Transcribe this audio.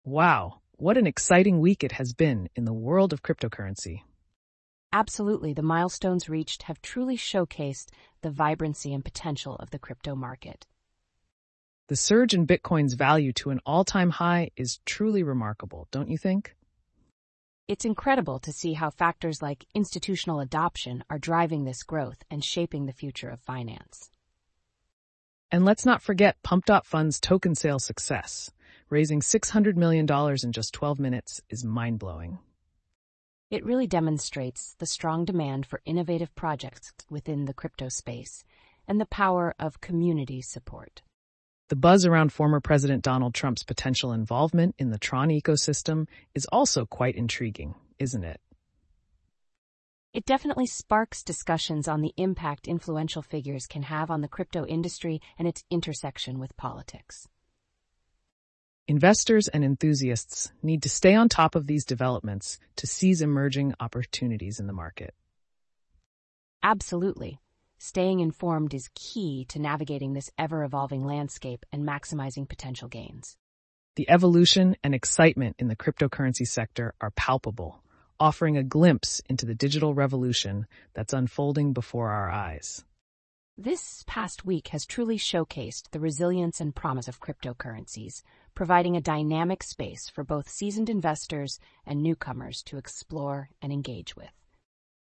Wow, what an exciting week it has been in the world of cryptocurrency. Absolutely, the milestones reached have truly showcased the vibrancy and potential of the crypto market. The surge in Bitcoin's value to an all-time high is truly remarkable, don't you think? It's incredible to see how factors like institutional adoption are driving this growth and shaping the future of finance. And let's not forget Pump.Fund's token sale success. Raising $600 million in just 12 minutes is mind-blowing. It really demonstrates the strong demand for innovative projects within the crypto space and the power of community support. The buzz around former President Donald Trump's potential involvement in the Tron ecosystem is also quite intriguing, isn't it? It definitely sparks discussions on the impact influential figures can have on the crypto industry and its intersection with politics. Investors and enthusiasts need to stay on top of these developments to seize emerging opportunities in the market. Absolutely. Staying informed is key to navigating this ever-evolving landscape and maximizing potential gains. The evolution and excitement in the cryptocurrency sector are palpable, offering a glimpse into the digital revolution that's unfolding before our eyes. This past week has truly showcased the resilience and promise of cryptocurrencies, providing a dynamic space for both seasoned investors and newcomers to explore and engage with.